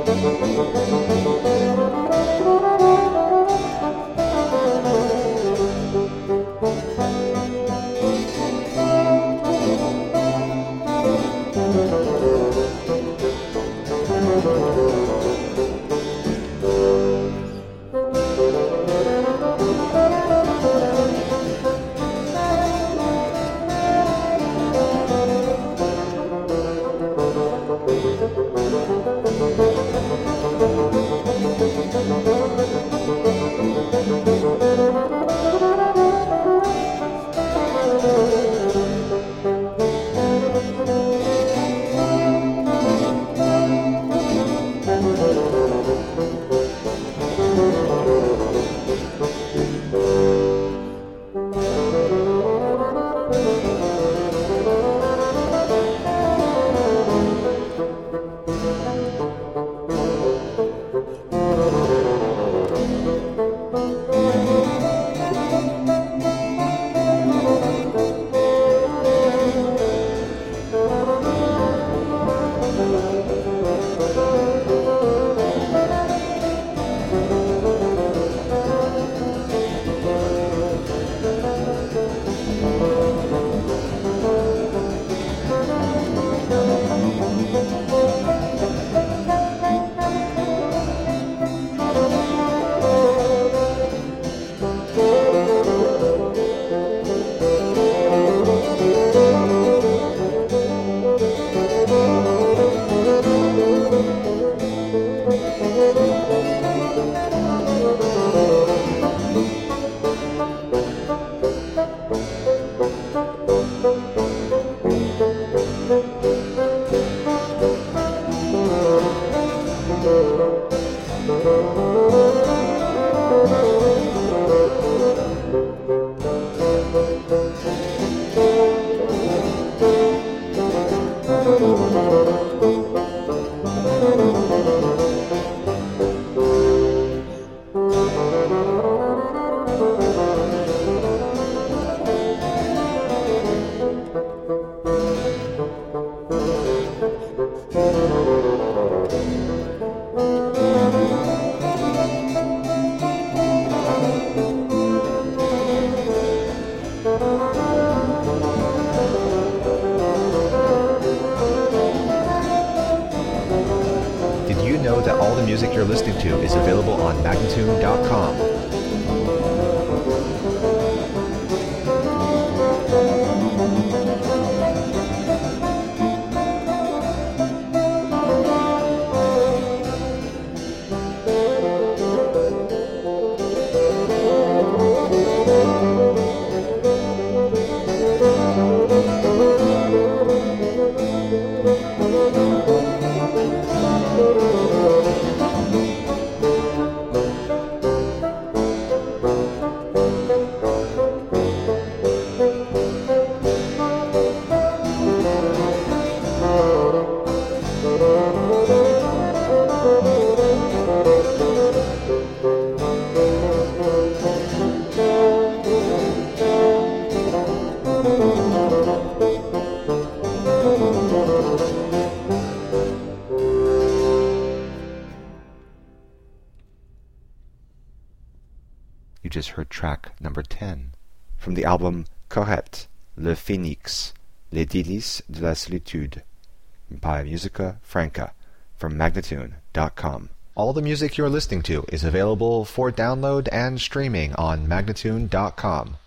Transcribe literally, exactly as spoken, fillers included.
Did you know that all the music you're listening to is available on Magnatune dot com? You just heard track number ten from the album Correct, Le Phénix, Les Délices de la Solitude by Musica Franca from Magnatune dot com. All the music you're listening to is available for download and streaming on Magnatune dot com.